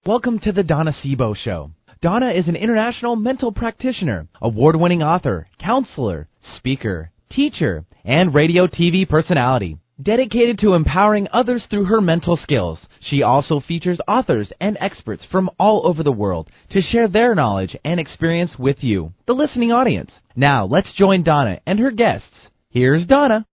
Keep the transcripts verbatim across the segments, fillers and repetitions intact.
Welcome to the Donna Sebo Show. Donna is an international mental practitioner, award-winning author, counselor, speaker, teacher, and radio T V personality. Dedicated to empowering others through her mental skills, she also features authors and experts from all over the world to share their knowledge and experience with you, the listening audience. Now, let's join Donna and her guests. Here's Donna.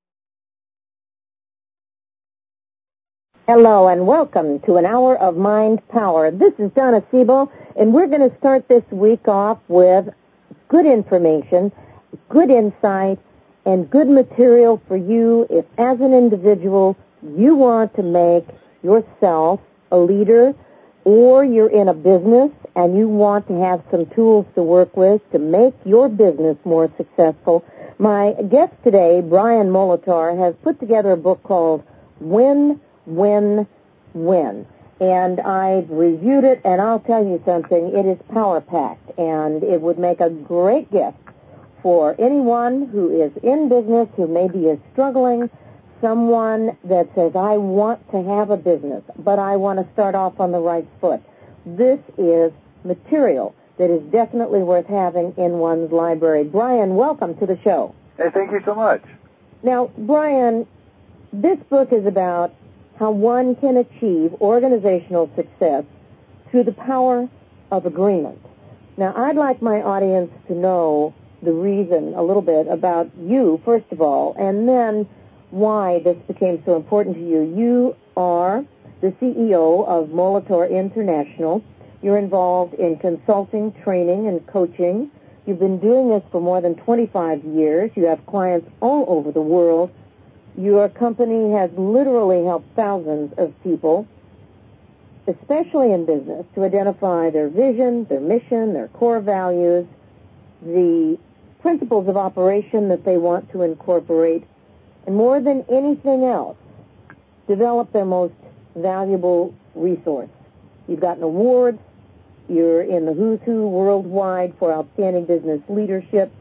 Hello and welcome to an hour of Mind Power. This is Donna Sebo, and we're going to start this week off with good information, good insight, and good material for you if, as an individual, you want to make yourself a leader, or you're in a business and you want to have some tools to work with to make your business more successful. My guest today, Brian Molitor, has put together a book called Win, Win, Win. And I've reviewed it, and I'll tell you something, it is power-packed, and it would make a great gift for anyone who is in business, who maybe is struggling, someone that says, I want to have a business, but I want to start off on the right foot. This is material that is definitely worth having in one's library. Brian, welcome to the show. Hey, thank you so much. Now, Brian, this book is about how one can achieve organizational success through the power of agreement. Now, I'd like my audience to know the reason a little bit about you, first of all, and then why this became so important to you. You are the C E O of Molitor International. You're involved in consulting, training, and coaching. You've been doing this for more than twenty-five years. You have clients all over the world. Your company has literally helped thousands of people, especially in business, to identify their vision, their mission, their core values, the principles of operation that they want to incorporate, and more than anything else, develop their most valuable resource. You've gotten awards. You're in the who's who worldwide for outstanding business leadership.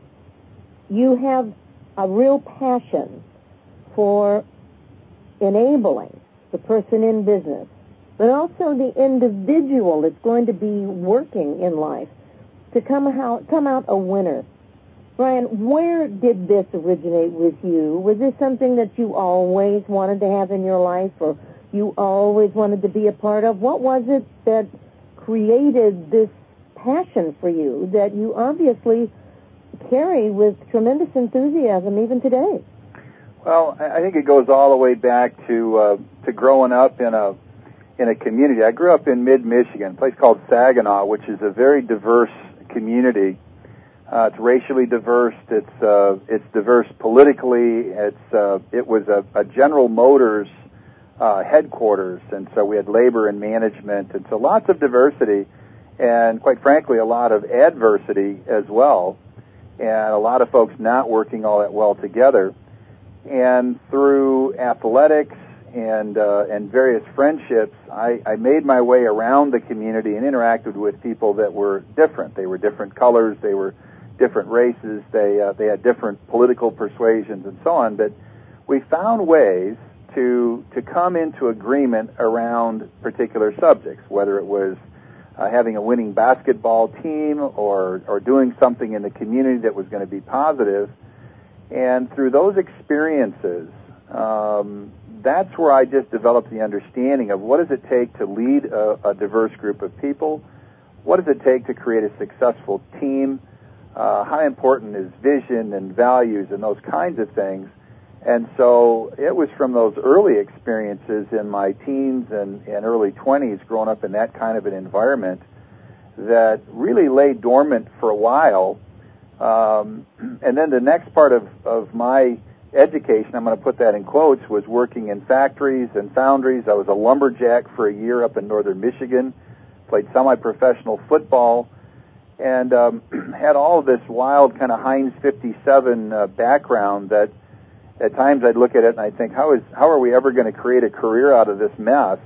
You have a real passion for enabling the person in business, but also the individual that's going to be working in life to come out, come out a winner. Brian, where did this originate with you? Was this something that you always wanted to have in your life, or you always wanted to be a part of? What was it that created this passion for you that you obviously carry with tremendous enthusiasm even today? Well, I think it goes all the way back to uh, to growing up in a in a community. I grew up in mid-Michigan, a place called Saginaw, which is a very diverse community. Uh, it's racially diverse. It's uh, it's diverse politically. It's uh, it was a, a General Motors uh, headquarters, and so we had labor and management, and so lots of diversity, and quite frankly, a lot of adversity as well, and a lot of folks not working all that well together. And through athletics and uh, and various friendships, I, I made my way around the community and interacted with people that were different. They were different colors. They were different races. They uh, they had different political persuasions and so on. But we found ways to to come into agreement around particular subjects, whether it was uh, having a winning basketball team or or doing something in the community that was going to be positive. And through those experiences, um, that's where I just developed the understanding of what does it take to lead a, a diverse group of people, what does it take to create a successful team, uh, how important is vision and values and those kinds of things. And so it was from those early experiences in my teens and, and early twenties, growing up in that kind of an environment, that really lay dormant for a while. Um, and then the next part of, of my education, I'm going to put that in quotes, was working in factories and foundries. I was a lumberjack for a year up in northern Michigan, played semi-professional football, and um, had all of this wild kind of Heinz fifty-seven uh, background that at times I'd look at it and I'd think, how is how are we ever going to create a career out of this mess?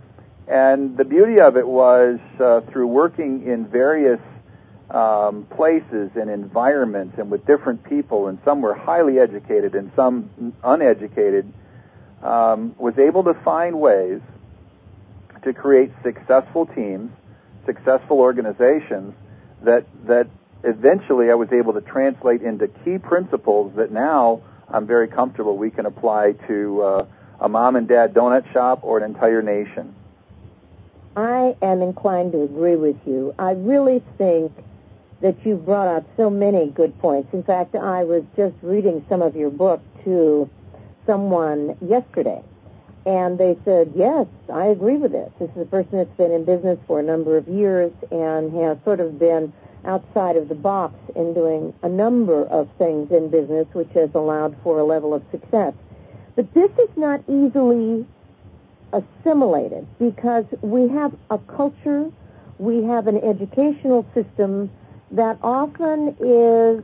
And the beauty of it was uh, through working in various Um, places and environments and with different people, and some were highly educated and some uneducated, um, was able to find ways to create successful teams, successful organizations that that eventually I was able to translate into key principles that now I'm very comfortable we can apply to uh, a mom and dad donut shop or an entire nation. I am inclined to agree with you. I really think that you've brought out so many good points. In fact, I was just reading some of your book to someone yesterday, and they said, yes, I agree with this. This is a person that's been in business for a number of years and has sort of been outside of the box in doing a number of things in business, which has allowed for a level of success. But this is not easily assimilated because we have a culture, we have an educational system that often is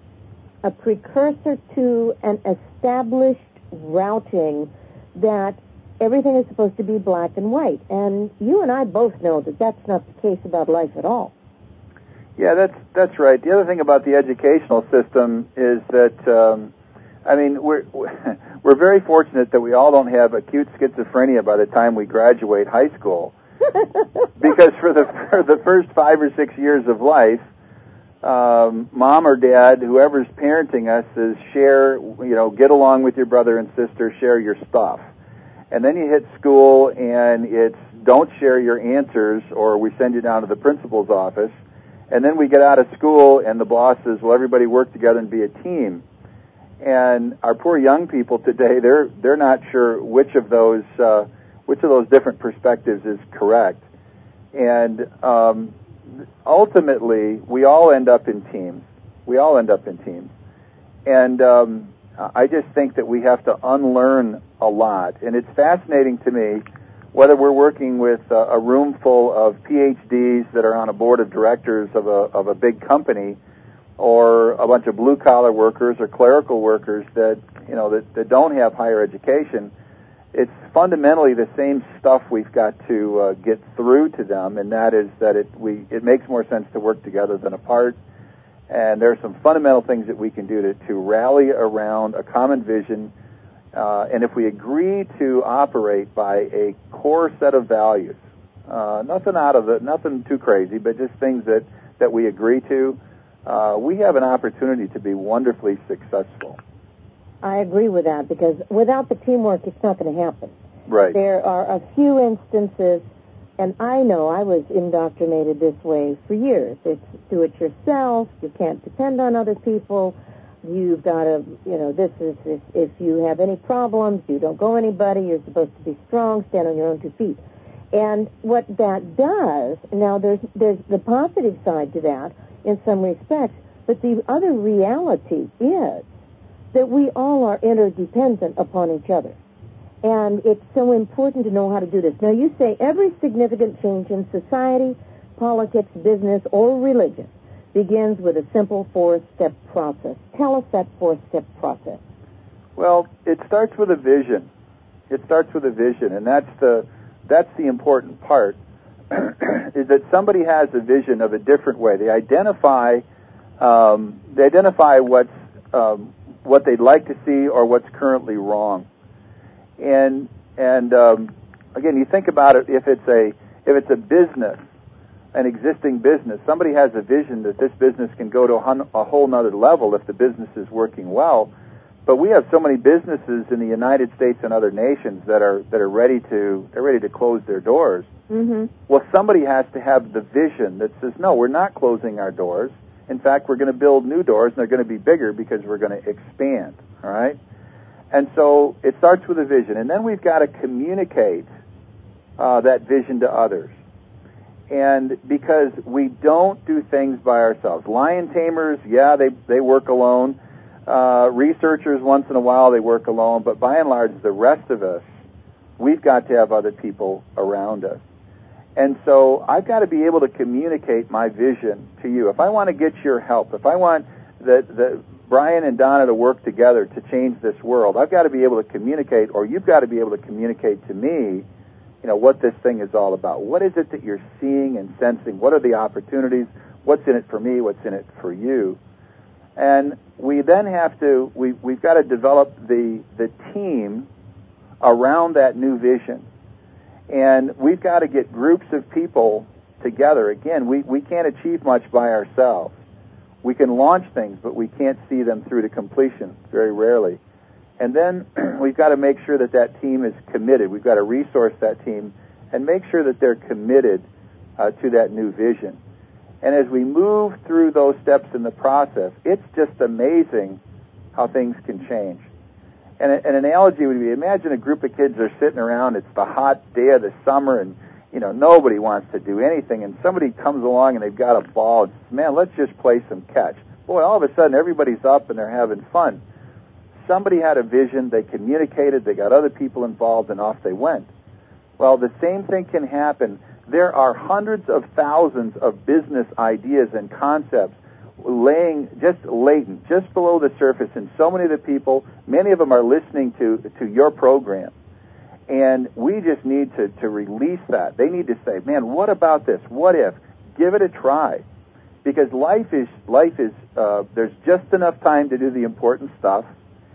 a precursor to an established routing that everything is supposed to be black and white. And you and I both know that that's not the case about life at all. Yeah, that's that's right. The other thing about the educational system is that, um, I mean, we're we're very fortunate that we all don't have acute schizophrenia by the time we graduate high school, because for the for the first five or six years of life, um, mom or dad, whoever's parenting us, is share, you know, get along with your brother and sister, share your stuff, and then you hit school and it's don't share your answers or we send you down to the principal's office. And then we get out of school, and the boss says, well, everybody work together and be a team. And our poor young people today, they're they're not sure which of those uh, which of those different perspectives is correct. And um, ultimately, we all end up in teams. We all end up in teams. And um, I just think that we have to unlearn a lot. And it's fascinating to me, whether we're working with a, a room full of P H Ds that are on a board of directors of a of a big company, or a bunch of blue collar workers or clerical workers that you know that, that don't have higher education, it's fundamentally the same stuff we've got to uh, get through to them, and that is that it we it makes more sense to work together than apart. And there are some fundamental things that we can do to, to rally around a common vision. Uh, and if we agree to operate by a core set of values, uh, nothing out of it, nothing too crazy, but just things that, that we agree to, uh, we have an opportunity to be wonderfully successful. I agree with that, because without the teamwork, it's not going to happen. Right. There are a few instances, and I know I was indoctrinated this way for years. It's do it yourself. You can't depend on other people. You've got to, you know, this is, if, if you have any problems, you don't go anybody. You're supposed to be strong, stand on your own two feet. And what that does, now there's, there's the positive side to that in some respects, but the other reality is that we all are interdependent upon each other. And it's so important to know how to do this. Now, you say every significant change in society, politics, business, or religion begins with a simple four-step process. Tell us that four-step process. Well, it starts with a vision. It starts with a vision, and that's the that's the important part, is that somebody has a vision of a different way. They identify um, they identify what's um, what they'd like to see or what's currently wrong. And and um, again, you think about it. If it's a if it's a business, an existing business, somebody has a vision that this business can go to a, hun- a whole nother level if the business is working well. But we have so many businesses in the United States and other nations that are that are ready to they're ready to close their doors. Mm-hmm. Well, somebody has to have the vision that says, no, we're not closing our doors. In fact, we're going to build new doors, and they're going to be bigger because we're going to expand. All right. And so it starts with a vision, and then we've got to communicate uh, that vision to others. And because we don't do things by ourselves. Lion tamers, yeah, they, they work alone. Uh, researchers, once in a while, they work alone. But by and large, the rest of us, we've got to have other people around us. And so I've got to be able to communicate my vision to you. If I want to get your help, if I want the, the Brian and Donna to work together to change this world, I've got to be able to communicate, or you've got to be able to communicate to me, you know, what this thing is all about. What is it that you're seeing and sensing? What are the opportunities? What's in it for me? What's in it for you? And we then have to, we, we've got to develop the, the team around that new vision. And we've got to get groups of people together. Again, we, we can't achieve much by ourselves. We can launch things, but we can't see them through to completion, very rarely. And then we've got to make sure that that team is committed. We've got to resource that team and make sure that they're committed uh, to that new vision. And as we move through those steps in the process, it's just amazing how things can change. And a, an analogy would be, imagine a group of kids are sitting around, it's the hot day of the summer, and you know, nobody wants to do anything, and somebody comes along and they've got a ball, and says, man, let's just play some catch. Boy, all of a sudden everybody's up and they're having fun. Somebody had a vision, they communicated, they got other people involved, and off they went. Well, the same thing can happen. There are hundreds of thousands of business ideas and concepts laying just latent, just below the surface, and so many of the people, many of them are listening to, to your program. And we just need to, to release that. They need to say, man, what about this? What if? Give it a try. Because life is, life is uh, there's just enough time to do the important stuff,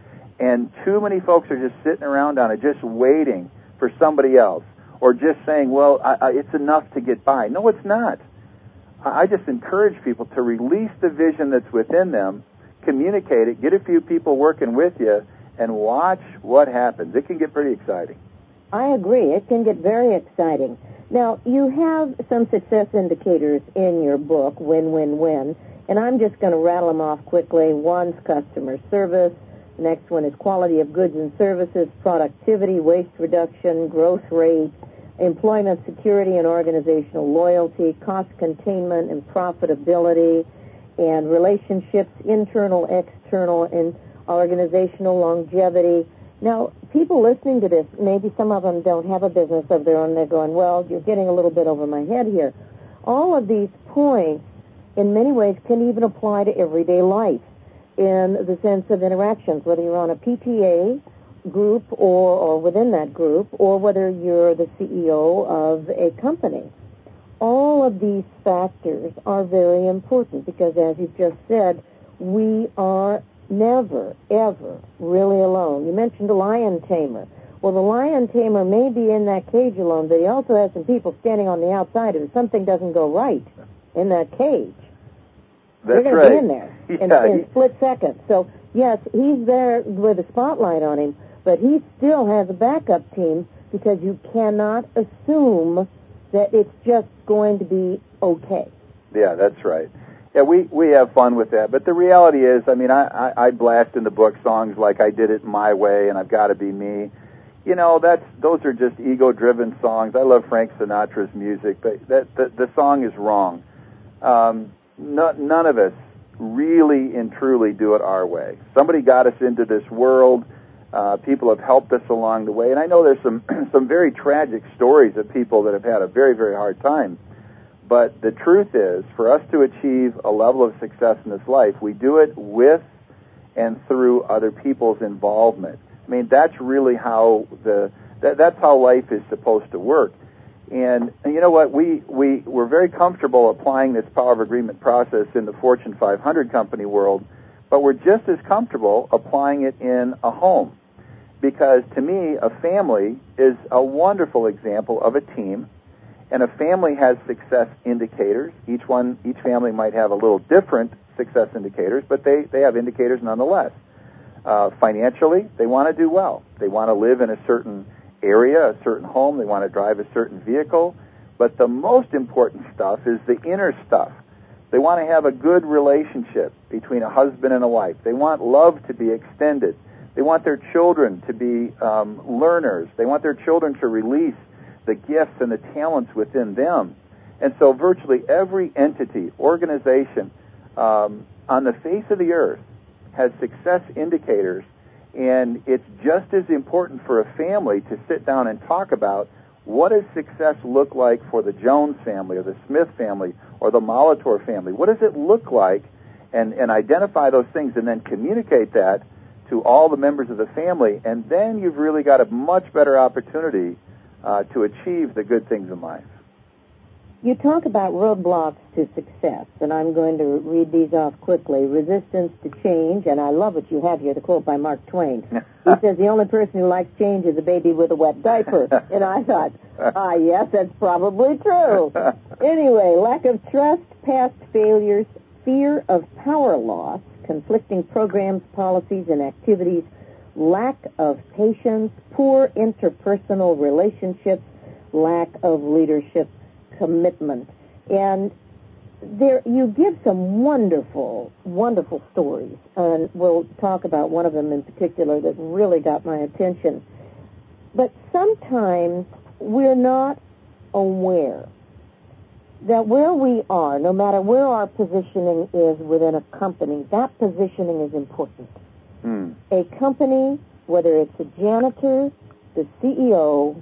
and too many folks are just sitting around on it, just waiting for somebody else, or just saying, well, I, I, it's enough to get by. No, it's not. I, I just encourage people to release the vision that's within them, communicate it, get a few people working with you, and watch what happens. It can get pretty exciting. I agree. It can get very exciting. Now, you have some success indicators in your book, Win, Win, Win, and I'm just going to rattle them off quickly. One's customer service. The next one is quality of goods and services, productivity, waste reduction, growth rate, employment security and organizational loyalty, cost containment and profitability, and relationships, internal, external, and organizational longevity. Now, people listening to this, maybe some of them don't have a business of their own. They're going, well, you're getting a little bit over my head here. All of these points, in many ways, can even apply to everyday life in the sense of interactions, whether you're on a P T A group or, or within that group, or whether you're the C E O of a company. All of these factors are very important because, as you've just said, we are never, ever really alone. You mentioned a lion tamer. Well, the lion tamer may be in that cage alone, but he also has some people standing on the outside if something doesn't go right in that cage. That's They're going right. to be in there in, yeah, in he, split seconds. So, yes, he's there with a spotlight on him, but he still has a backup team because you cannot assume that it's just going to be okay. Yeah, that's right. Yeah, we, we have fun with that. But the reality is, I mean, I, I, I blast in the book songs like I Did It My Way and I've Got to Be Me. You know, that's those are just ego-driven songs. I love Frank Sinatra's music, but that the, the song is wrong. Um, no, none of us really and truly do it our way. Somebody got us into this world. Uh, people have helped us along the way. And I know there's some some very tragic stories of people that have had a very, very hard time. But the truth is, for us to achieve a level of success in this life, we do it with and through other people's involvement. I mean, that's really how the that, that's how life is supposed to work. And, and you know what? We we we're very comfortable applying this power of agreement process in the Fortune five hundred company world, but we're just as comfortable applying it in a home, because to me, a family is a wonderful example of a team. And a family has success indicators. Each one, each family might have a little different success indicators, but they, they have indicators nonetheless. Uh, financially, they want to do well. They want to live in a certain area, a certain home. They want to drive a certain vehicle. But the most important stuff is the inner stuff. They want to have a good relationship between a husband and a wife. They want love to be extended. They want their children to be um, learners. They want their children to release the gifts and the talents within them. And so virtually every entity, organization um, on the face of the earth has success indicators, and it's just as important for a family to sit down and talk about what does success look like for the Jones family or the Smith family or the Molitor family. What does it look like, and, and identify those things and then communicate that to all the members of the family, and then you've really got a much better opportunity Uh, to achieve the good things in life. You talk about roadblocks to success, and I'm going to read these off quickly. Resistance to change, and I love what you have here, the quote by Mark Twain. He says, the only person who likes change is a baby with a wet diaper. And I thought, ah, yes, that's probably true. Anyway, lack of trust, past failures, fear of power loss, conflicting programs, policies, and activities, lack of patience, poor interpersonal relationships, lack of leadership commitment. And there you give some wonderful, wonderful stories, and we'll talk about one of them in particular that really got my attention. But sometimes we're not aware that where we are, no matter where our positioning is within a company, that positioning is important. Mm. A company, whether it's a janitor, the C E O,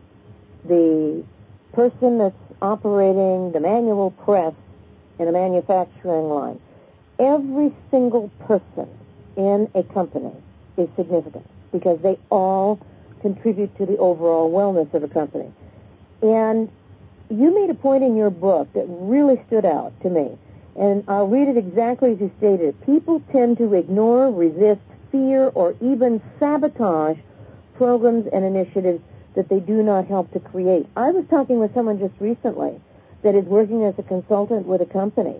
the person that's operating the manual press in a manufacturing line, every single person in a company is significant because they all contribute to the overall wellness of a company. And you made a point in your book that really stood out to me, and I'll read it exactly as you stated. People tend to ignore, resist, fear, or even sabotage programs and initiatives that they do not help to create. I was talking with someone just recently that is working as a consultant with a company,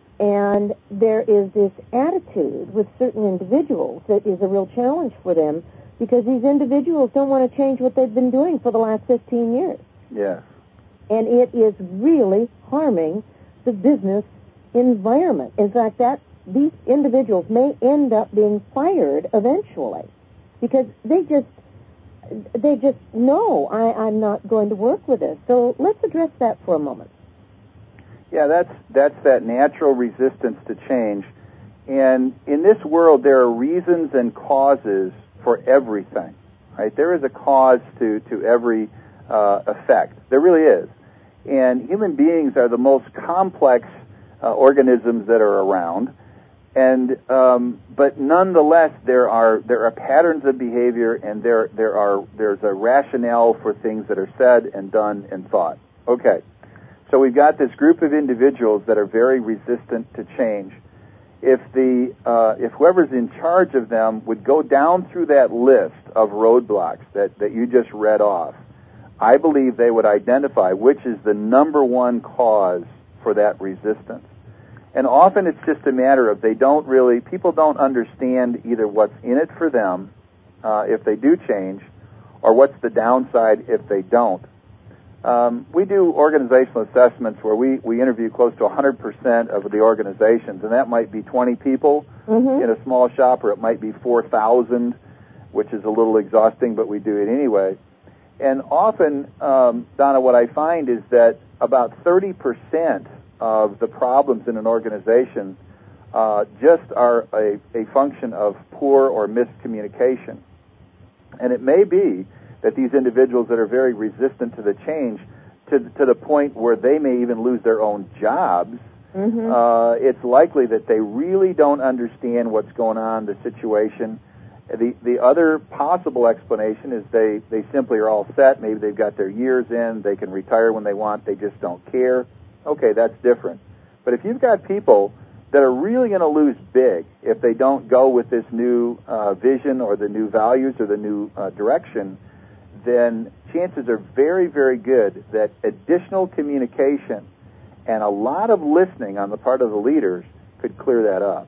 and there is this attitude with certain individuals that is a real challenge for them because these individuals don't want to change what they've been doing for the last fifteen years. Yeah. And it is really harming the business environment. In fact, that these individuals may end up being fired eventually because they just they just know I, I'm not going to work with this. So let's address that for a moment. Yeah, that's that's that natural resistance to change. And in this world, there are reasons and causes for everything, right? There is a cause to, to every uh, effect. There really is. And human beings are the most complex uh, organisms that are around. And um, but nonetheless, there are there are patterns of behavior, and there there are there's a rationale for things that are said and done and thought. Okay, so we've got this group of individuals that are very resistant to change. If the uh, if whoever's in charge of them would go down through that list of roadblocks that, that you just read off, I believe they would identify which is the number one cause for that resistance. And often it's just a matter of they don't really, people don't understand either what's in it for them uh, if they do change, or what's the downside if they don't. Um, we do organizational assessments where we, we interview close to one hundred percent of the organizations, and that might be twenty people mm-hmm. in a small shop, or it might be four thousand, which is a little exhausting, but we do it anyway. And often, um, Donna, what I find is that about thirty percent of the problems in an organization uh, just are a, a function of poor or miscommunication. And it may be that these individuals that are very resistant to the change, to, to the point where they may even lose their own jobs, mm-hmm. uh, it's likely that they really don't understand what's going on, the situation. The the other possible explanation is they, they simply are all set. Maybe they've got their years in. They can retire when they want. They just don't care. Okay, that's different. But if you've got people that are really going to lose big if they don't go with this new uh, vision or the new values or the new uh, direction, then chances are very, very good that additional communication and a lot of listening on the part of the leaders could clear that up.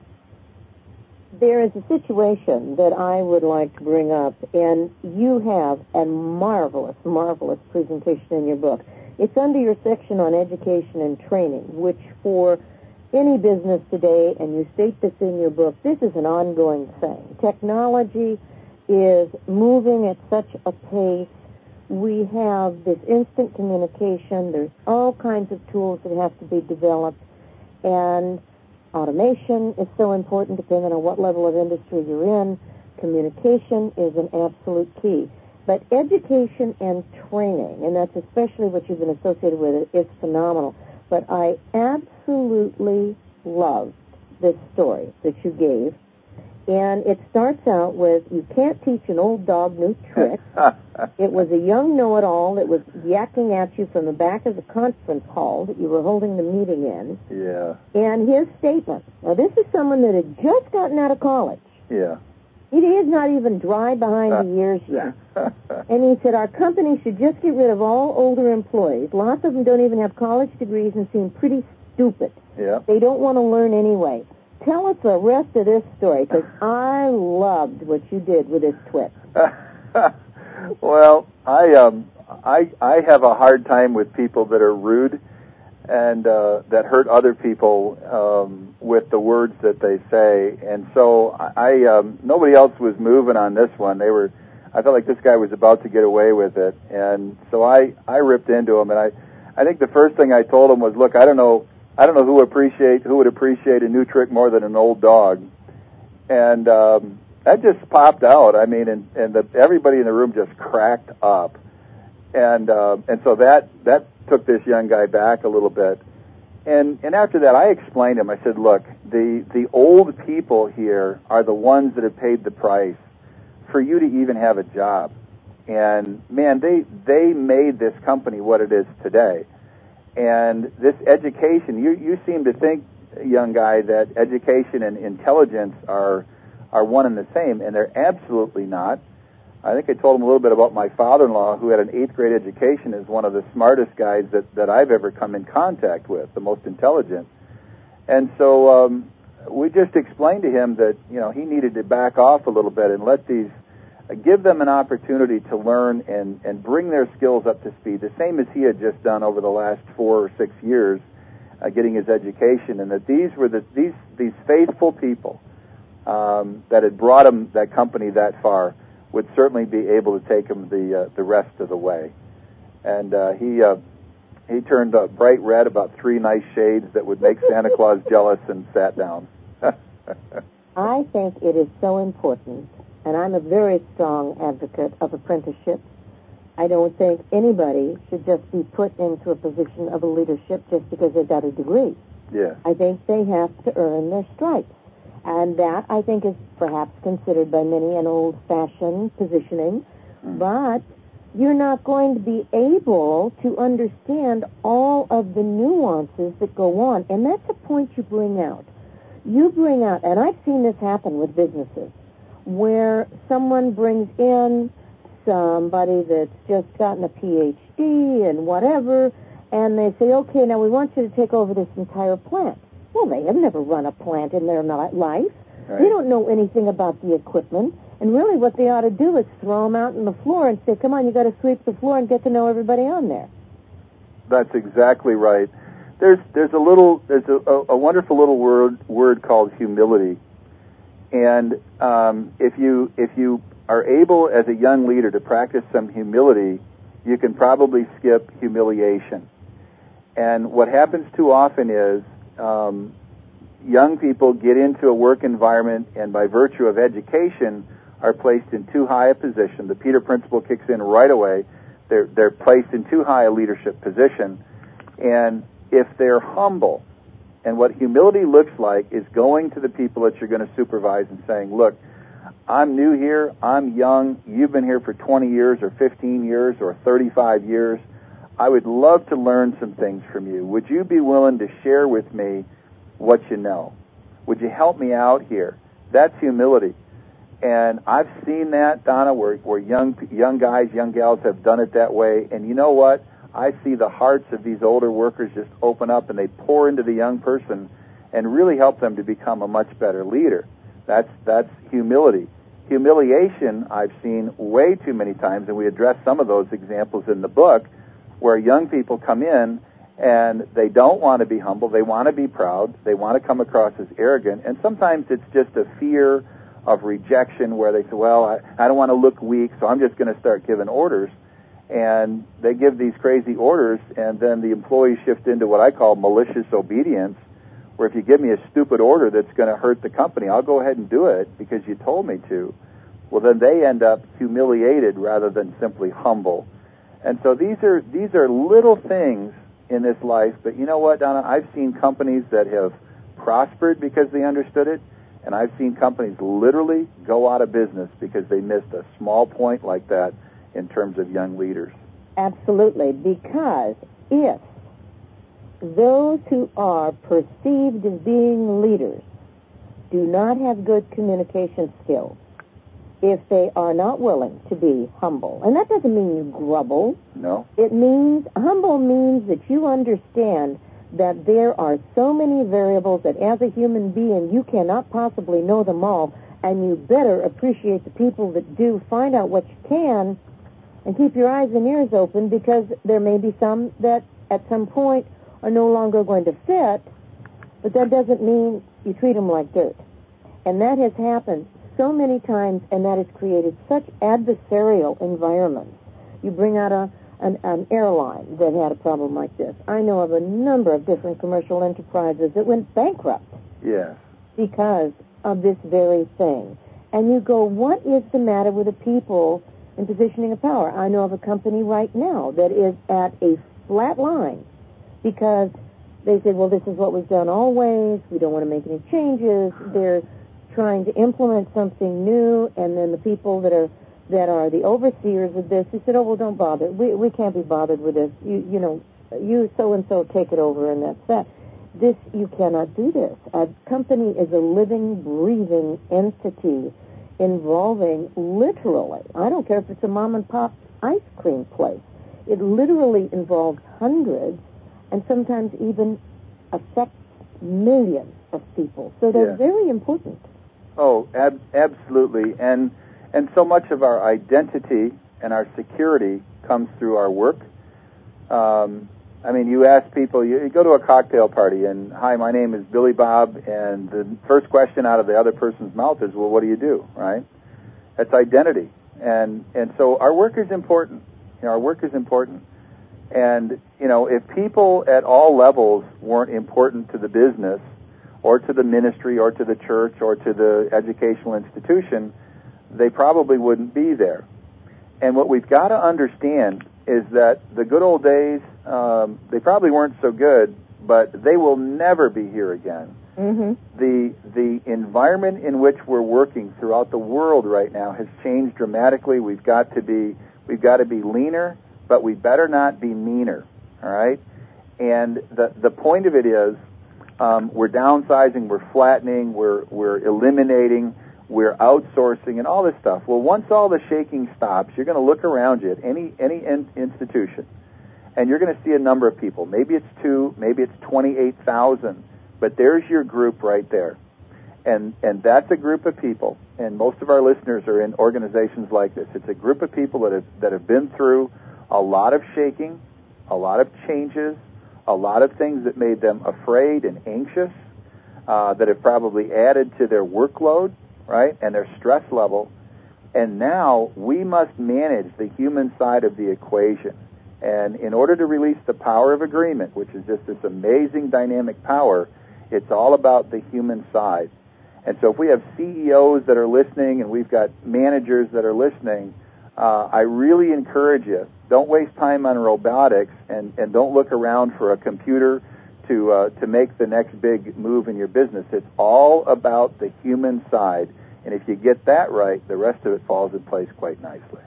There is a situation that I would like to bring up, and you have a marvelous, marvelous presentation in your book. It's under your section on education and training, which for any business today, and you state this in your book, this is an ongoing thing. Technology is moving at such a pace. We have this instant communication. There's all kinds of tools that have to be developed, and automation is so important depending on what level of industry you're in. Communication is an absolute key. But education and training, and that's especially what you've been associated with, it's phenomenal. But I absolutely loved this story that you gave. And it starts out with, you can't teach an old dog new tricks. It was a young know-it-all that was yakking at you from the back of the conference hall that you were holding the meeting in. Yeah. And his statement, now this is someone that had just gotten out of college. Yeah. He is not even dry behind the ears yet. And he said, our company should just get rid of all older employees. Lots of them don't even have college degrees and seem pretty stupid. Yeah. They don't want to learn anyway. Tell us the rest of this story, because I loved what you did with this twit. Well, I um, I I have a hard time with people that are rude and uh, that hurt other people um, with the words that they say. And so I um, nobody else was moving on this one. They were. I felt like this guy was about to get away with it, and so I I ripped into him. And I I think the first thing I told him was, look, I don't know. I don't know who appreciate who would appreciate a new trick more than an old dog, and um, that just popped out. I mean, and, and the, everybody in the room just cracked up, and uh, and so that that took this young guy back a little bit, and and after that, I explained to him. I said, look, the the old people here are the ones that have paid the price for you to even have a job, and man, they they made this company what it is today. And this education, you, you seem to think, young guy, that education and intelligence are are one and the same, and they're absolutely not. I think I told him a little bit about my father-in-law, who had an eighth grade education, is one of the smartest guys that, that I've ever come in contact with, the most intelligent. And so um, we just explained to him that, you know, he needed to back off a little bit and let these give them an opportunity to learn and, and bring their skills up to speed, the same as he had just done over the last four or six years, uh, getting his education, and that these were the, these these faithful people um, that had brought him that company that far would certainly be able to take him the uh, the rest of the way. And uh, he uh, he turned uh, bright red, about three nice shades that would make Santa Claus jealous, and sat down. I think it is so important. And I'm a very strong advocate of apprenticeship. I don't think anybody should just be put into a position of a leadership just because they've got a degree. Yeah. I think they have to earn their stripes. And that, I think, is perhaps considered by many an old-fashioned positioning. Mm. But you're not going to be able to understand all of the nuances that go on. And that's a point you bring out. You bring out, and I've seen this happen with businesses, where someone brings in somebody that's just gotten a P H D and whatever, and they say, okay, now we want you to take over this entire plant. Well, they have never run a plant in their life. Right. They don't know anything about the equipment, and really what they ought to do is throw them out on the floor and say, come on, you got to sweep the floor and get to know everybody on there. That's exactly right. There's there's a little there's a, a wonderful little word word called humility. And um, if you if you are able as a young leader to practice some humility, you can probably skip humiliation. And what happens too often is um, young people get into a work environment and by virtue of education are placed in too high a position. The Peter Principle kicks in right away. They're, they're placed in too high a leadership position. And if they're humble, and what humility looks like is going to the people that you're going to supervise and saying, look, I'm new here, I'm young, you've been here for twenty years or fifteen years or thirty-five years. I would love to learn some things from you. Would you be willing to share with me what you know? Would you help me out here? That's humility. And I've seen that, Donna, where, where young young guys, young gals have done it that way. And you know what? I see the hearts of these older workers just open up, and they pour into the young person and really help them to become a much better leader. That's that's humility. Humiliation I've seen way too many times, and we address some of those examples in the book, where young people come in and they don't want to be humble, they want to be proud, they want to come across as arrogant, and sometimes it's just a fear of rejection where they say, well, I, I don't want to look weak, so I'm just going to start giving orders. And they give these crazy orders, and then the employees shift into what I call malicious obedience, where if you give me a stupid order that's going to hurt the company, I'll go ahead and do it because you told me to. Well, then they end up humiliated rather than simply humble. And so these are these are little things in this life, but you know what, Donna? I've seen companies that have prospered because they understood it, And I've seen companies literally go out of business because they missed a small point like that in terms of young leaders. Absolutely, because if those who are perceived as being leaders do not have good communication skills, if they are not willing to be humble, and that doesn't mean you grumble. No. It means, humble means that you understand that there are so many variables that as a human being you cannot possibly know them all, and you better appreciate the people that do, find out what you can, and keep your eyes and ears open, because there may be some that at some point are no longer going to fit, but that doesn't mean you treat them like dirt. And that has happened so many times, and that has created such adversarial environments. You bring out a An, an airline that had a problem like this. I know of a number of different commercial enterprises that went bankrupt. Yes. Because of this very thing. And you go, what is the matter with the people in positioning of power? I know of a company right now that is at a flat line because they said, well, this is what we've done always. We don't want to make any changes. They're trying to implement something new, and then the people that are that are the overseers of this, he said, oh, well, don't bother. We we can't be bothered with this. You you know, you so-and-so take it over, and that's that. This, you cannot do this. A company is a living, breathing entity involving literally, I don't care if it's a mom-and-pop ice cream place, it literally involves hundreds and sometimes even affects millions of people. So they're Yeah. very important. Oh, ab- absolutely. And and so much of our identity and our security comes through our work. Um, I mean, you ask people, you, you go to a cocktail party, and, hi, my name is Billy Bob, and the first question out of the other person's mouth is, well, what do you do, right? That's identity. And and so our work is important. You know, our work is important. And, you know, if people at all levels weren't important to the business or to the ministry or to the church or to the educational institution, they probably wouldn't be there. And what we've got to understand is that the good old days, um, they probably weren't so good, but they will never be here again. Mm-hmm. The the environment in which we're working throughout the world right now has changed dramatically. We've got to be we've got to be leaner, but we better not be meaner. All right? And the the point of it is, um, we're downsizing, we're flattening, we're we're eliminating, we're outsourcing, and all this stuff. Well, once all the shaking stops, you're going to look around you at any any in, institution, and you're going to see a number of people. Maybe it's two, maybe it's twenty-eight thousand, but there's your group right there, and and that's a group of people. And most of our listeners are in organizations like this. It's a group of people that have that have been through a lot of shaking, a lot of changes, a lot of things that made them afraid and anxious, uh, that have probably added to their workload, right, and their stress level. And now we must manage the human side of the equation. And in order to release the power of agreement, which is just this amazing dynamic power, it's all about the human side. And so if we have C E Os that are listening and we've got managers that are listening, uh, I really encourage you, don't waste time on robotics, and, and don't look around for a computer to uh, to make the next big move in your business. It's all about the human side. And if you get that right, the rest of it falls in place quite nicely.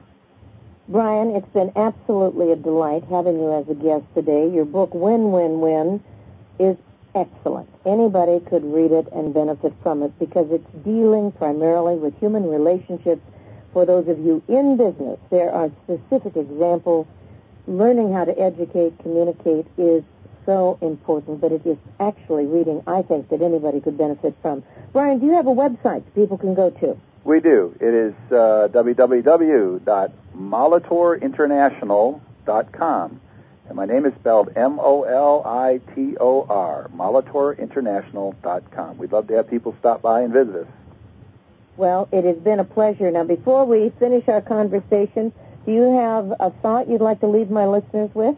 Brian, it's been absolutely a delight having you as a guest today. Your book, Win, Win, Win, is excellent. Anybody could read it and benefit from it because it's dealing primarily with human relationships. For those of you in business, there are specific examples. Learning how to educate, communicate is so important, but it is actually reading, I think, that anybody could benefit from. Brian, do you have a website people can go to? We do. It is uh, w w w dot molitor international dot com. And my name is spelled M O L I T O R, molitor international dot com. We'd love to have people stop by and visit us. Well, it has been a pleasure. Now, before we finish our conversation, do you have a thought you'd like to leave my listeners with?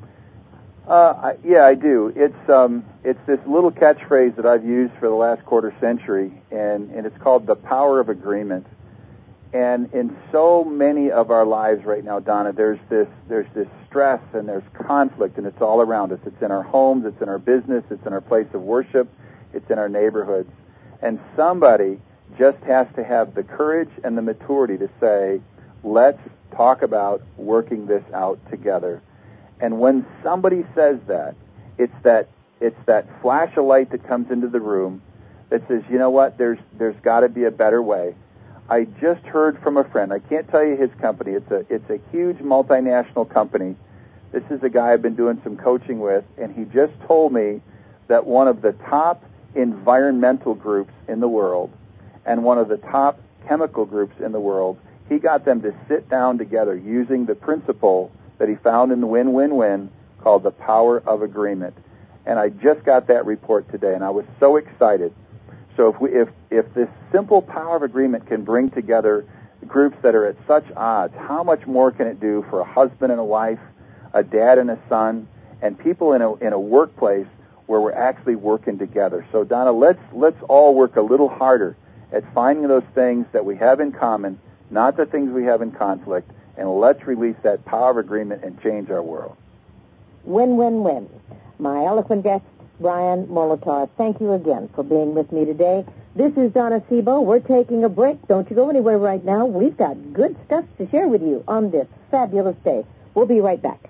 Uh, I, yeah, I do. It's um, it's this little catchphrase that I've used for the last quarter century, and, and it's called the power of agreement. And in so many of our lives right now, Donna, there's this there's this stress and there's conflict, and it's all around us. It's in our homes, it's in our business, it's in our place of worship, it's in our neighborhoods. And somebody just has to have the courage and the maturity to say, let's talk about working this out together. And when somebody says that, it's that it's that flash of light that comes into the room that says, you know what, there's there's got to be a better way. I just heard from a friend. I can't tell you his company. It's a it's a huge multinational company. This is a guy I've been doing some coaching with, and he just told me that one of the top environmental groups in the world and one of the top chemical groups in the world, he got them to sit down together using the principle that he found in the win-win-win called the power of agreement. And I just got that report today, and I was so excited. So if we, if if this simple power of agreement can bring together groups that are at such odds, how much more can it do for a husband and a wife, a dad and a son, and people in a in a workplace where we're actually working together? So Donna, let's let's all work a little harder at finding those things that we have in common, not the things we have in conflict, and let's release that power of agreement and change our world. Win, win, win. My eloquent guest, Brian Molotov, thank you again for being with me today. This is Donna Sebo. We're taking a break. Don't you go anywhere right now. We've got good stuff to share with you on this fabulous day. We'll be right back.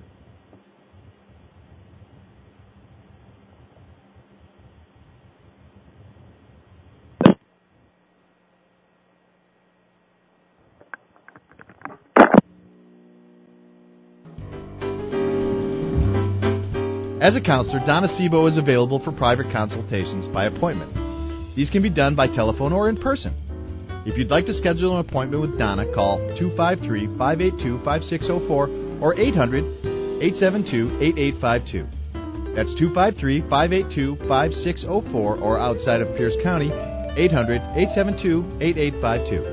As a counselor, Donna Sebo is available for private consultations by appointment. These can be done by telephone or in person. If you'd like to schedule an appointment with Donna, call two five three, five eight two, five six zero four or eight hundred, eight seven two, eight eight five two. That's two five three, five eight two, five six zero four or outside of Pierce County, eight hundred, eight seven two, eight eight five two.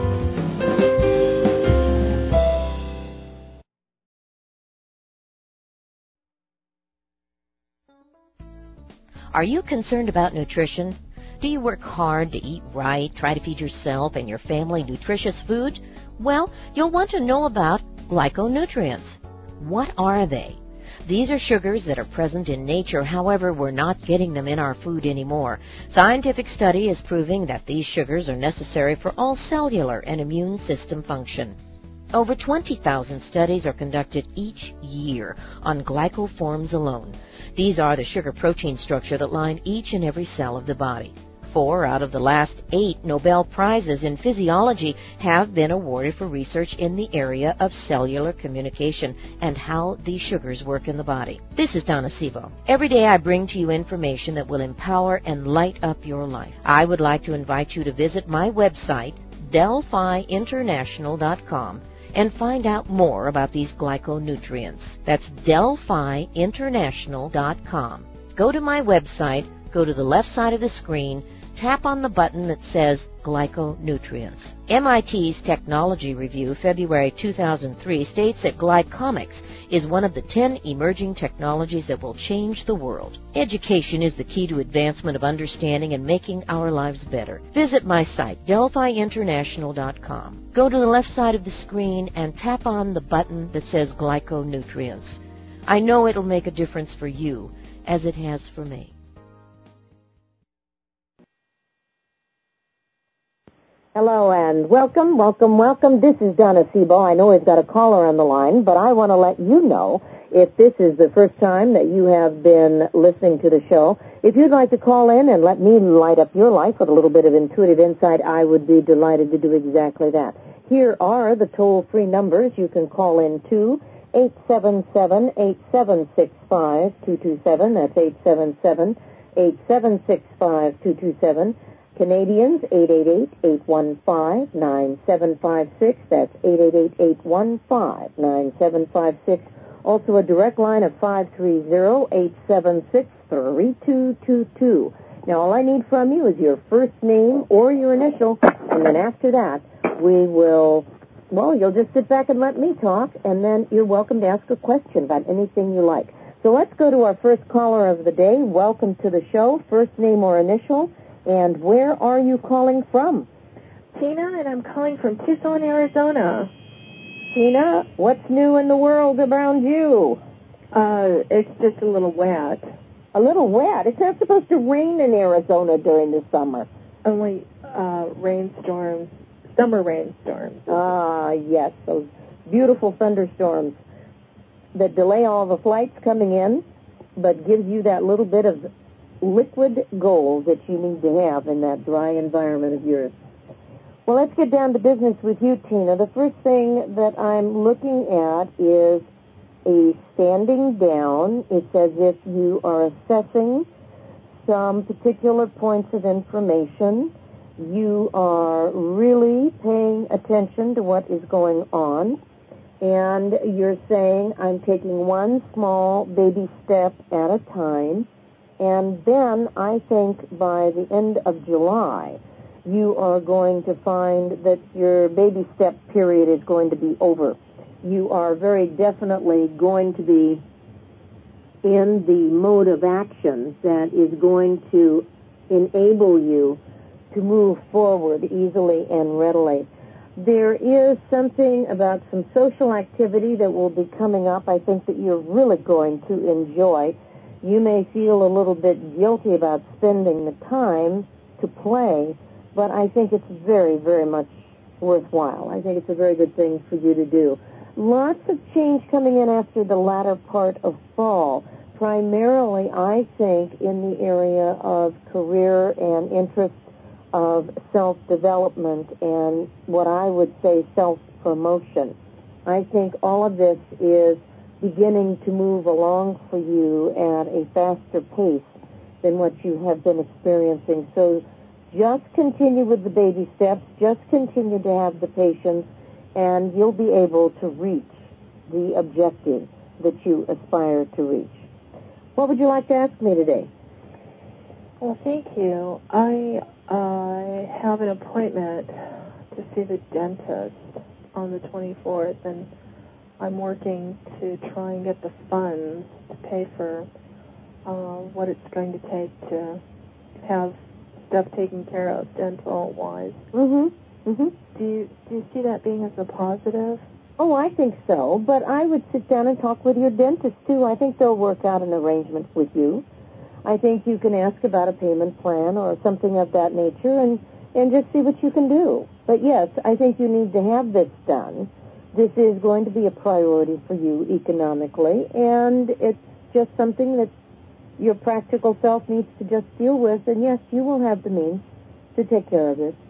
Are you concerned about nutrition? Do you work hard to eat right, try to feed yourself and your family nutritious food? Well, you'll want to know about glyconutrients. What are they? These are sugars that are present in nature, however, we're not getting them in our food anymore. Scientific study is proving that these sugars are necessary for all cellular and immune system function. Over twenty thousand studies are conducted each year on glycoforms alone. These are the sugar-protein structure that line each and every cell of the body. Four out of the last eight Nobel Prizes in physiology have been awarded for research in the area of cellular communication and how these sugars work in the body. This is Donna Sebo. Every day I bring to you information that will empower and light up your life. I would like to invite you to visit my website, Delphi International dot com, and find out more about these glyconutrients. That's Delphi International dot com. Go to my website, go to the left side of the screen, tap on the button that says Glyconutrients. M I T's Technology Review, February two thousand three, states that glycomics is one of the ten emerging technologies that will change the world. Education is the key to advancement of understanding and making our lives better. Visit my site, Delphi International dot com. Go to the left side of the screen and tap on the button that says Glyconutrients. I know it'll make a difference for you, as it has for me. Hello and welcome, welcome, welcome. This is Donna Sebo. I know we've got a caller on the line, but I want to let you know, if this is the first time that you have been listening to the show, if you'd like to call in and let me light up your life with a little bit of intuitive insight, I would be delighted to do exactly that. Here are the toll-free numbers you can call in to: eight seven seven, eight seven six five, two two seven. That's eight seven seven, eight seven six five, two two seven. Canadians, eight eight eight, eight one five, nine seven five six. That's eight eight eight, eight one five, nine seven five six. Also a direct line of five three zero, eight seven six, three two two two. Now, all I need from you is your first name or your initial, and then after that, we will, well, you'll just sit back and let me talk, and then you're welcome to ask a question about anything you like. So let's go to our first caller of the day. Welcome to the show. First name or initial. And where are you calling from? Tina, and I'm calling from Tucson, Arizona. Tina, what's new in the world around you? Uh, it's just a little wet. A little wet. It's not supposed to rain in Arizona during the summer. Only uh, rainstorms, summer rainstorms. Ah, yes, those beautiful thunderstorms that delay all the flights coming in, but gives you that little bit of liquid gold that you need to have in that dry environment of yours. Well, let's get down to business with you, Tina. The first thing that I'm looking at is a standing down. It's as if you are assessing some particular points of information. You are really paying attention to what is going on, and you're saying, I'm taking one small baby step at a time, and then I think by the end of July, you are going to find that your baby step period is going to be over. You are very definitely going to be in the mode of action that is going to enable you to move forward easily and readily. There is something about some social activity that will be coming up, I think, that you're really going to enjoy. You may feel a little bit guilty about spending the time to play, but I think it's very, very much worthwhile. I think it's a very good thing for you to do. Lots of change coming in after the latter part of fall. Primarily, I think, in the area of career and interest of self-development and what I would say self-promotion. I think all of this is beginning to move along for you at a faster pace than what you have been experiencing. So just continue with the baby steps. Just continue to have the patience, and you'll be able to reach the objective that you aspire to reach. What would you like to ask me today? Well, thank you. I uh, have an appointment to see the dentist on the twenty-fourth, and I'm working to try and get the funds to pay for uh, what it's going to take to have stuff taken care of dental-wise. Mm-hmm. Mm-hmm. Do you, do you see that being as a positive? Oh, I think so, but I would sit down and talk with your dentist, too. I think they'll work out an arrangement with you. I think you can ask about a payment plan or something of that nature and, and just see what you can do. But, yes, I think you need to have this done. This is going to be a priority for you economically, and it's just something that your practical self needs to just deal with, and, yes, you will have the means to take care of it.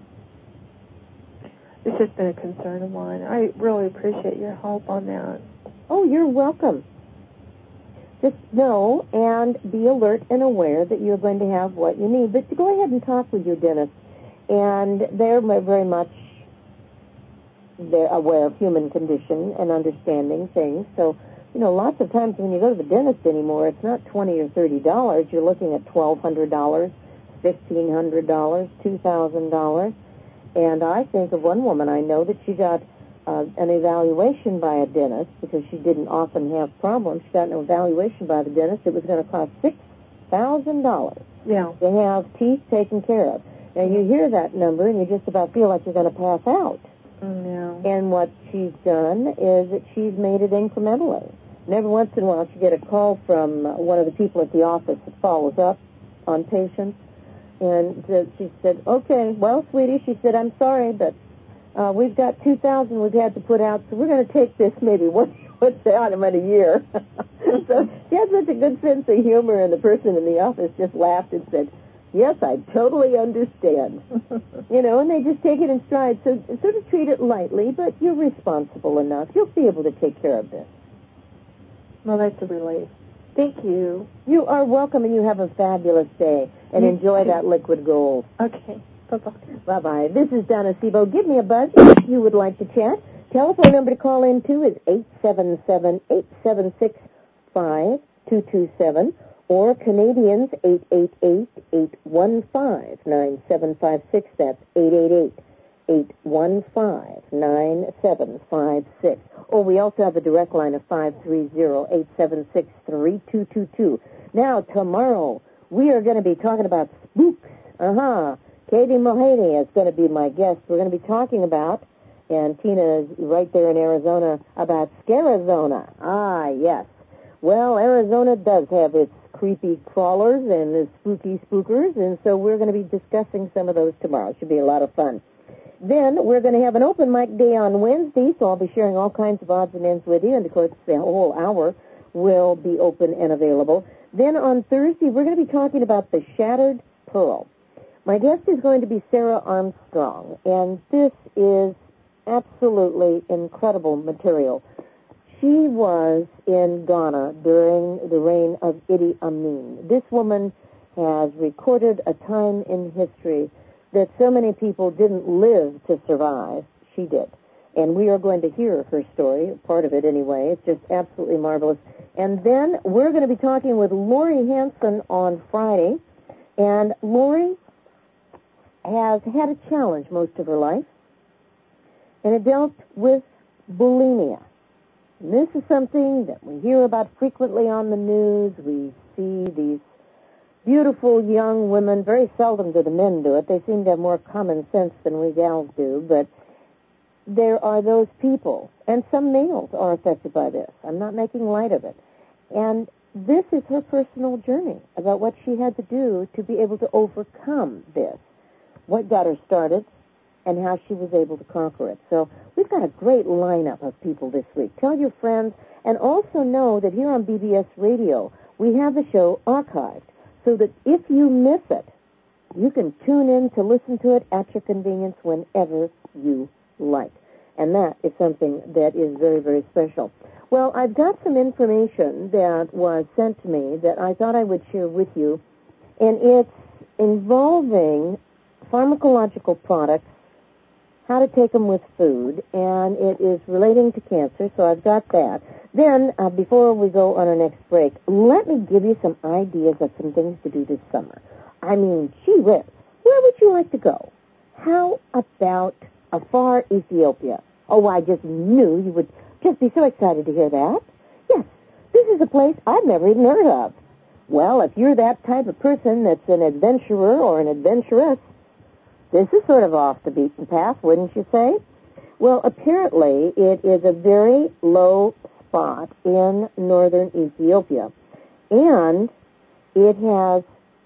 This has been a concern of mine. I really appreciate your help on that. Oh, you're welcome. Just know and be alert and aware that you're going to have what you need. But go ahead and talk with your dentist. And they're very much they're aware of human condition and understanding things. So, you know, lots of times when you go to the dentist anymore, it's not twenty or thirty dollars. You're looking at twelve hundred dollars, fifteen hundred dollars, two thousand dollars. And I think of one woman I know that she got uh, an evaluation by a dentist because she didn't often have problems. She got an evaluation by the dentist. It was going to cost six thousand dollars yeah. to have teeth taken care of. Now, you hear that number, and you just about feel like you're going to pass out. Mm, yeah. And what she's done is that she's made it incrementally. And every once in a while, she get a call from uh, one of the people at the office that follows up on patients. And uh, she said, okay, well, sweetie, she said, I'm sorry, but uh, we've got two thousand dollars we've had to put out, so we're going to take this maybe once, once out in a year. So she had such a good sense of humor, and the person in the office just laughed and said, yes, I totally understand. You know, and they just take it in stride. So sort of treat it lightly, but you're responsible enough. You'll be able to take care of this. Well, that's a relief. Thank you. You are welcome, and you have a fabulous day. And You enjoy too. that liquid gold. Okay. Bye-bye. Bye-bye. This is Donna Sebo. Give me a buzz if you would like to chat. Telephone number to call in to is eight seven seven, eight seven six, five two two seven or Canadians eight eight eight, eight one five, nine seven five six. That's eight eight eight, eight one five, nine seven five six. Or we also have a direct line of five three zero, eight seven six, three two two two. Now, tomorrow, we are going to be talking about spooks. Uh-huh. Katie Mulhaney is going to be my guest. We're going to be talking about, and Tina is right there in Arizona, about Scarizona. Ah, yes. Well, Arizona does have its creepy crawlers and the spooky spookers, and so we're going to be discussing some of those tomorrow. It should be a lot of fun. Then we're going to have an open mic day on Wednesday, so I'll be sharing all kinds of odds and ends with you, and of course the whole hour will be open and available. Then on Thursday, we're going to be talking about the Shattered Pearl. My guest is going to be Sarah Armstrong, and this is absolutely incredible material. She was in Ghana during the reign of Idi Amin. This woman has recorded a time in history that so many people didn't live to survive. She did. And we are going to hear her story, part of it anyway. It's just absolutely marvelous. And then we're going to be talking with Lori Hanson on Friday. And Lori has had a challenge most of her life, and it dealt with bulimia. And this is something that we hear about frequently on the news. We see these beautiful young women. Very seldom do the men do it. They seem to have more common sense than we gals do. But there are those people, and some males are affected by this. I'm not making light of it. And this is her personal journey about what she had to do to be able to overcome this, what got her started, and how she was able to conquer it. So we've got a great lineup of people this week. Tell your friends, and also know that here on B B S Radio, we have the show archived, so that if you miss it, you can tune in to listen to it at your convenience whenever you like. And that is something that is very, very special. Well, I've got some information that was sent to me that I thought I would share with you, and it's involving pharmacological products, how to take them with food, and it is relating to cancer, so I've got that. Then, uh, before we go on our next break, let me give you some ideas of some things to do this summer. I mean, gee whiz, where would you like to go? How about Afar, Ethiopia? Oh, I just knew you would just be so excited to hear that. Yes, this is a place I've never even heard of. Well, if you're that type of person that's an adventurer or an adventuress, this is sort of off the beaten path, wouldn't you say? Well, apparently it is a very low spot in northern Ethiopia, and it has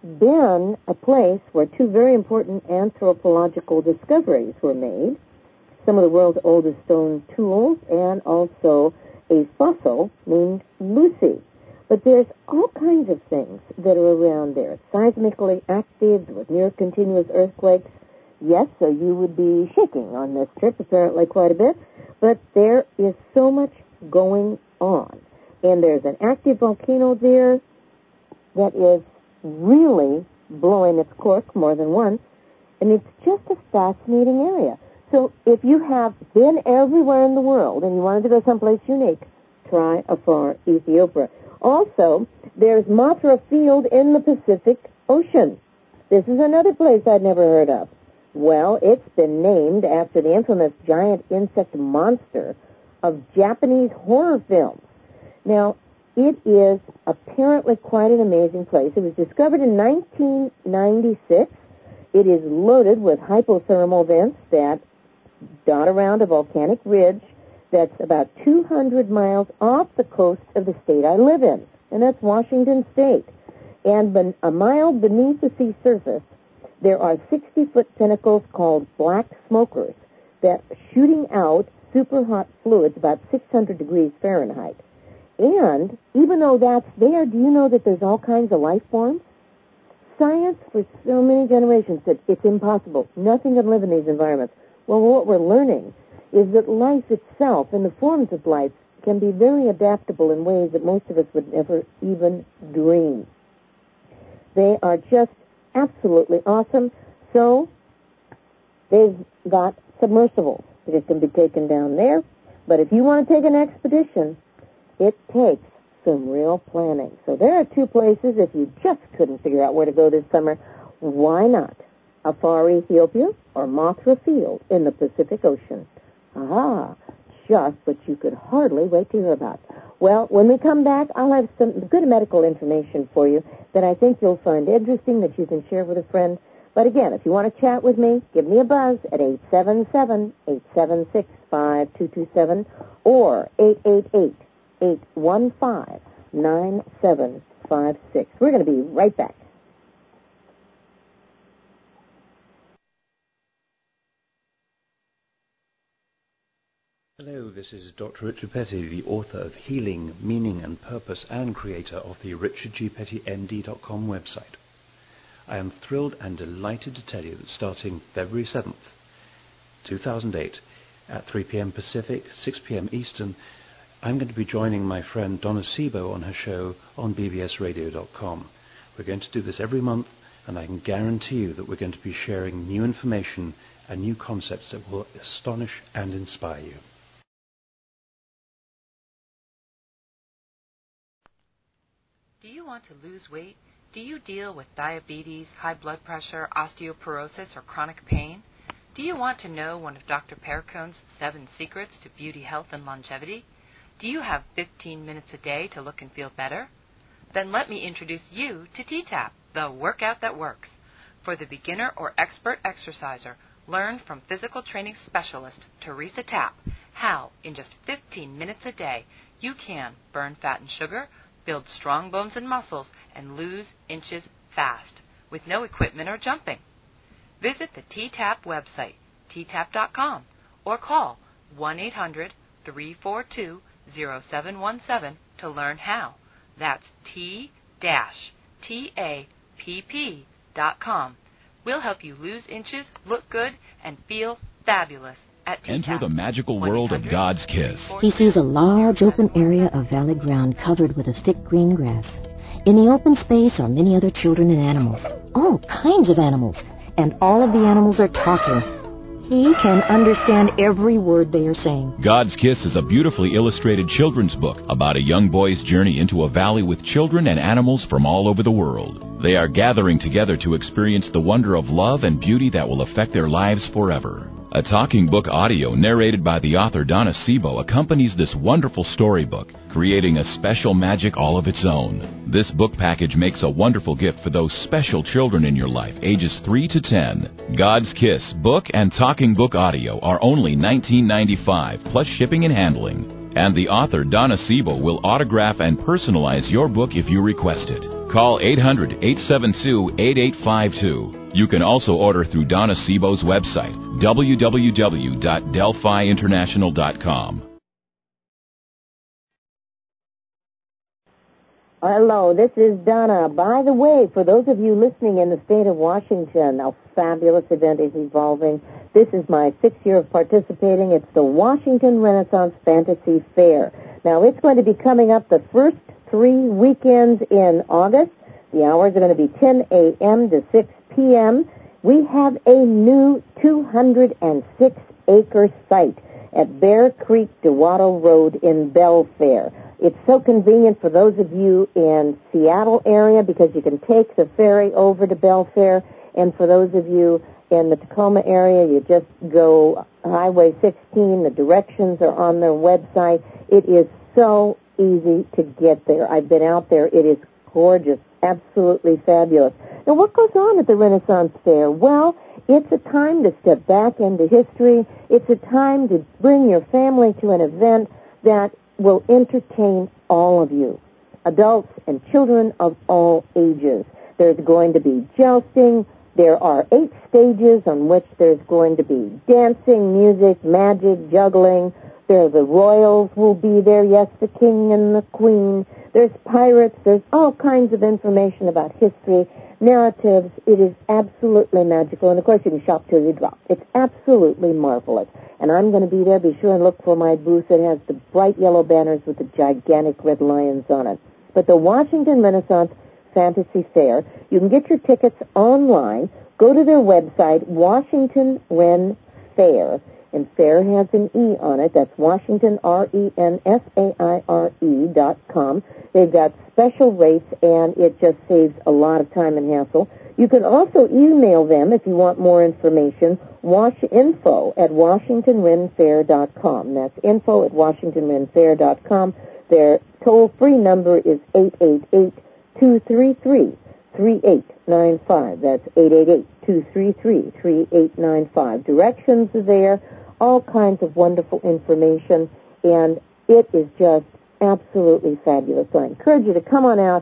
been a place where two very important anthropological discoveries were made, some of the world's oldest stone tools, and also a fossil named Lucy. But there's all kinds of things that are around there. It's seismically active with near continuous earthquakes. Yes, so you would be shaking on this trip, apparently quite a bit. But there is so much going on. And there's an active volcano there that is really blowing its cork more than once. And it's just a fascinating area. So if you have been everywhere in the world and you wanted to go someplace unique, try Afar, Ethiopia. Also, there's Mothra Field in the Pacific Ocean. This is another place I'd never heard of. Well, it's been named after the infamous giant insect monster of Japanese horror films. Now, it is apparently quite an amazing place. It was discovered in nineteen ninety-six. It is loaded with hypothermal vents that dot around a volcanic ridge that's about two hundred miles off the coast of the state I live in, and that's Washington State. And ben- a mile beneath the sea surface, there are sixty-foot pinnacles called black smokers that are shooting out super hot fluids about six hundred degrees Fahrenheit. And even though that's there, do you know that there's all kinds of life forms? Science for so many generations said it's impossible. Nothing can live in these environments. Well, what we're learning is that life itself and the forms of life can be very adaptable in ways that most of us would never even dream. They are just absolutely awesome. So they've got submersibles that can be taken down there. But if you want to take an expedition, it takes some real planning. So there are two places, if you just couldn't figure out where to go this summer, why not Afar, Ethiopia, or Mothra Field in the Pacific Ocean? Aha, just what you could hardly wait to hear about. Well, when we come back, I'll have some good medical information for you that I think you'll find interesting that you can share with a friend. But again, if you want to chat with me, give me a buzz at eight seven seven, eight seven six, five two two seven or eight eight eight, eight one five, nine seven five six. We're going to be right back. Hello, this is Doctor Richard Petty, the author of Healing, Meaning and Purpose and creator of the richard g petty m d dot com website. I am thrilled and delighted to tell you that starting February seventh, two thousand eight, at three p.m. Pacific, six p.m. Eastern, I'm going to be joining my friend Donna Sebo on her show on b b s radio dot com. We're going to do this every month, and I can guarantee you that we're going to be sharing new information and new concepts that will astonish and inspire you. Do you want to lose weight? Do you deal with diabetes, high blood pressure, osteoporosis, or chronic pain? Do you want to know one of Doctor Perricone's seven secrets to beauty, health, and longevity? Do you have fifteen minutes a day to look and feel better? Then let me introduce you to T TAP, the workout that works. For the beginner or expert exerciser, learn from physical training specialist Teresa Tapp how, in just fifteen minutes a day, you can burn fat and sugar, build strong bones and muscles, and lose inches fast, with no equipment or jumping. Visit the T TAP website, t tap dot com, or call one eight hundred, three four two, zero seven one seven to learn how. That's T T A P P dot com. We'll help you lose inches, look good, and feel fabulous. Enter the magical world of God's Kiss. He sees a large open area of valley ground covered with a thick green grass. In the open space are many other children and animals, all kinds of animals, and all of the animals are talking. He can understand every word they are saying. God's Kiss is a beautifully illustrated children's book about a young boy's journey into a valley with children and animals from all over the world. They are gathering together to experience the wonder of love and beauty that will affect their lives forever. A talking book audio narrated by the author Donna Sebo accompanies this wonderful storybook, creating a special magic all of its own. This book package makes a wonderful gift for those special children in your life, ages three to ten. God's Kiss book and talking book audio are only nineteen ninety-five dollars plus shipping and handling. And the author Donna Sebo will autograph and personalize your book if you request it. Call eight hundred, eight seven two, eight eight five two. You can also order through Donna Sebo's website, w w w dot delphi international dot com. Hello, this is Donna. By the way, for those of you listening in the state of Washington, a fabulous event is evolving. This is my sixth year of participating. It's the Washington Renaissance Fantasy Fair. Now, it's going to be coming up the first three weekends in August. The hours are going to be ten a.m. to six p.m. We have a new two hundred six acre site at Bear Creek DeWattle Road in Belfair. It's so convenient for those of you in Seattle area because you can take the ferry over to Belfair, and for those of you in the Tacoma area, you just go Highway sixteen. The directions are on their website. It is so easy to get there. I've been out there. It is gorgeous, absolutely fabulous. Now, what goes on at the Renaissance Fair? Well, it's a time to step back into history. It's a time to bring your family to an event that will entertain all of you, adults and children of all ages. There's going to be jousting. There are eight stages on which there's going to be dancing, music, magic, juggling. There, the royals will be there, yes, the king and the queen. There's pirates. There's all kinds of information about history, narratives. It is absolutely magical. And, of course, you can shop till you drop. It's absolutely marvelous. And I'm going to be there. Be sure and look for my booth. It has the bright yellow banners with the gigantic red lions on it. But the Washington Renaissance Fantasy Fair, you can get your tickets online. Go to their website, Washington Ren Fair. And fair has an E on it. That's Washington, R E N F A I R E dot com. They've got special rates, and it just saves a lot of time and hassle. You can also email them if you want more information, wash info at washington ren fair dot com. That's info at washington ren fair dot com. Their toll-free number is eight eight eight, two three three, three eight nine five. That's eight eight eight, two three three, three eight nine five. Directions are there, all kinds of wonderful information, and it is just absolutely fabulous. So I encourage you to come on out,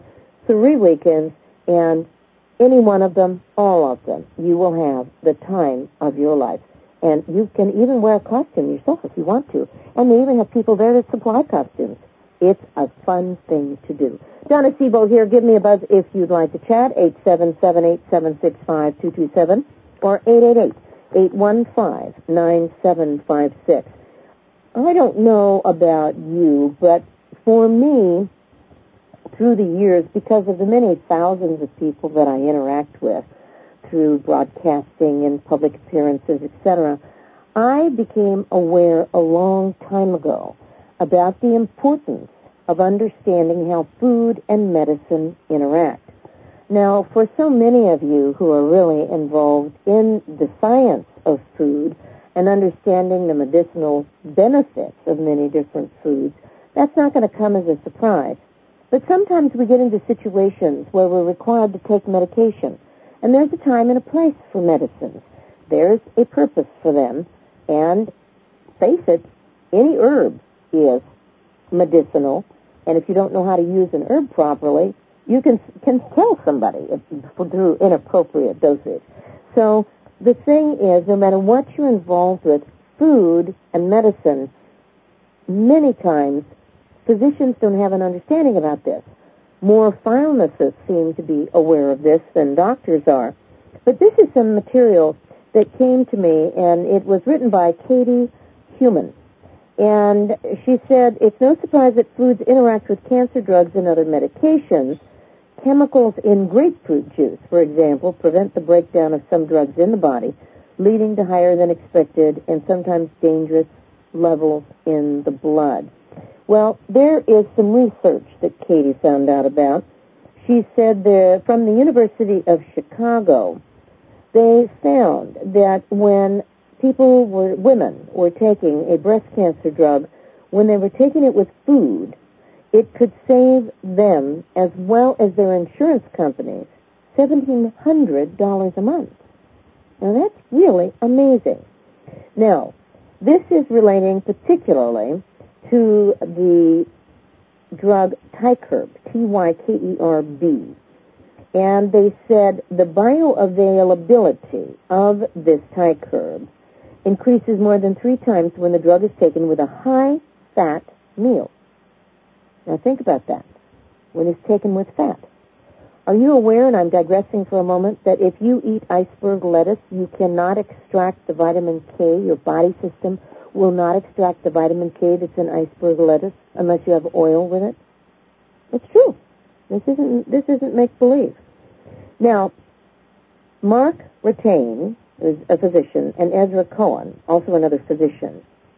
three weekends, and any one of them, all of them, you will have the time of your life. And you can even wear a costume yourself if you want to. And they even have people there that supply costumes. It's a fun thing to do. Donna Sebo here. Give me a buzz if you'd like to chat. eight seven seven, eight seven six, five two two seven or eight eight eight, eight one five, nine seven five six. I don't know about you, but for me, through the years, because of the many thousands of people that I interact with through broadcasting and public appearances, et cetera, I became aware a long time ago about the importance of understanding how food and medicine interact. Now, for so many of you who are really involved in the science of food and understanding the medicinal benefits of many different foods, that's not going to come as a surprise. But sometimes we get into situations where we're required to take medication, and there's a time and a place for medicines. There's a purpose for them, and face it, any herb is medicinal, and if you don't know how to use an herb properly, you can can kill somebody if, through inappropriate dosage. So the thing is, no matter what you're involved with, food and medicine, many times physicians don't have an understanding about this. More pharmacists seem to be aware of this than doctors are. But this is some material that came to me, and it was written by Katie Human. And she said, it's no surprise that foods interact with cancer drugs and other medications. Chemicals in grapefruit juice, for example, prevent the breakdown of some drugs in the body, leading to higher than expected and sometimes dangerous levels in the blood. Well, there is some research that Katie found out about. She said that from the University of Chicago, they found that when people were, women were taking a breast cancer drug, when they were taking it with food, it could save them, as well as their insurance companies, seventeen hundred dollars a month. Now, that's really amazing. Now, this is relating particularly to the drug Tykerb, T Y K E R B. And they said the bioavailability of this Tykerb increases more than three times when the drug is taken with a high-fat meal. Now think about that, when it's taken with fat. Are you aware, and I'm digressing for a moment, that if you eat iceberg lettuce, you cannot extract the vitamin K, your body system will not extract the vitamin K that's in iceberg lettuce unless you have oil with it? It's true. This isn't this isn't make-believe. Now, Mark Rattain, who's a physician, and Ezra Cohen, also another physician,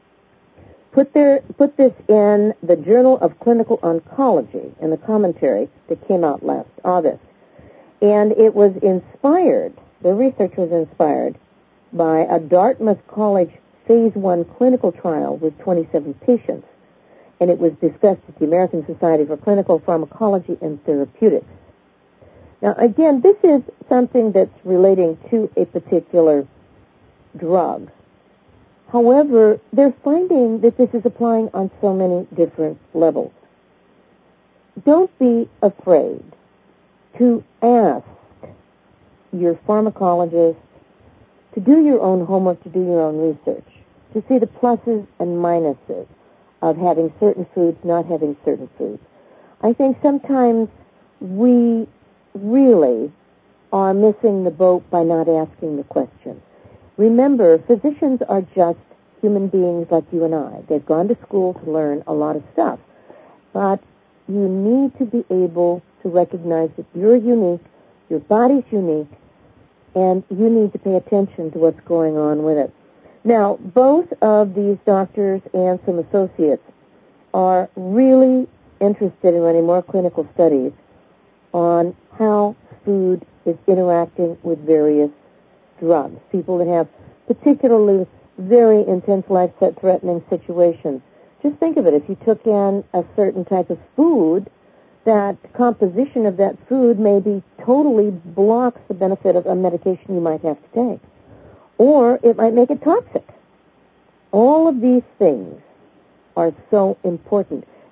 put their put this in the Journal of Clinical Oncology in the commentary that came out last August. And it was inspired, the research was inspired by a Dartmouth College Phase one clinical trial with twenty-seven patients, and it was discussed at the American Society for Clinical Pharmacology and Therapeutics. Now, again, this is something that's relating to a particular drug. However, they're finding that this is applying on so many different levels. Don't be afraid to ask your pharmacologist to do your own homework, to do your own research, to see the pluses and minuses of having certain foods, not having certain foods. I think sometimes we really are missing the boat by not asking the question. Remember, physicians are just human beings like you and I. They've gone to school to learn a lot of stuff. But you need to be able to recognize that you're unique, your body's unique, and you need to pay attention to what's going on with it. Now, both of these doctors and some associates are really interested in running more clinical studies on how food is interacting with various drugs. People that have particularly very intense life-threatening situations. Just think of it. If you took in a certain type of food, that composition of that food maybe totally blocks the benefit of a medication you might have to take. Or it might make it toxic. All of these things are so important.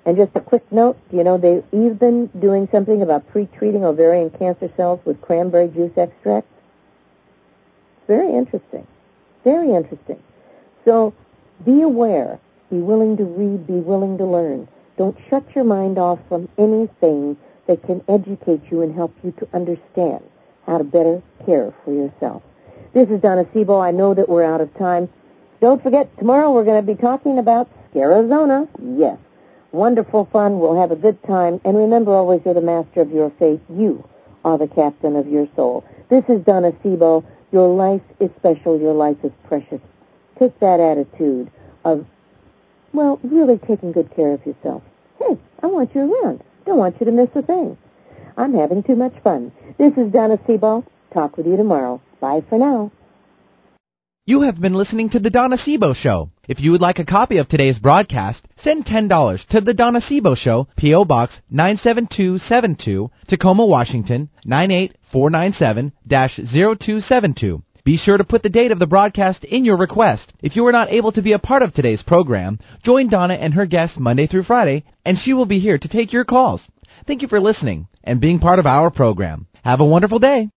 And just a quick note, you know, they've even doing something about pre-treating ovarian cancer cells with cranberry juice extract. Very interesting. Very interesting. So be aware. Be willing to read. Be willing to learn. Don't shut your mind off from anything that can educate you and help you to understand how to better care for yourself. This is Donna Sebo. I know that we're out of time. Don't forget, tomorrow we're going to be talking about Scarizona. Yes. Wonderful fun. We'll have a good time. And remember always, you're the master of your fate. You are the captain of your soul. This is Donna Sebo. Your life is special. Your life is precious. Take that attitude of, well, really taking good care of yourself. Hey, I want you around. Don't want you to miss a thing. I'm having too much fun. This is Donna Sebo. Talk with you tomorrow. Bye for now. You have been listening to The Donna Sebo Show. If you would like a copy of today's broadcast, send ten dollars to The Donna Sebo Show, P O. Box nine seven two seven two, Tacoma, Washington, nine eight four nine seven dash zero two seven two. Be sure to put the date of the broadcast in your request. If you are not able to be a part of today's program, join Donna and her guests Monday through Friday, and she will be here to take your calls. Thank you for listening and being part of our program. Have a wonderful day.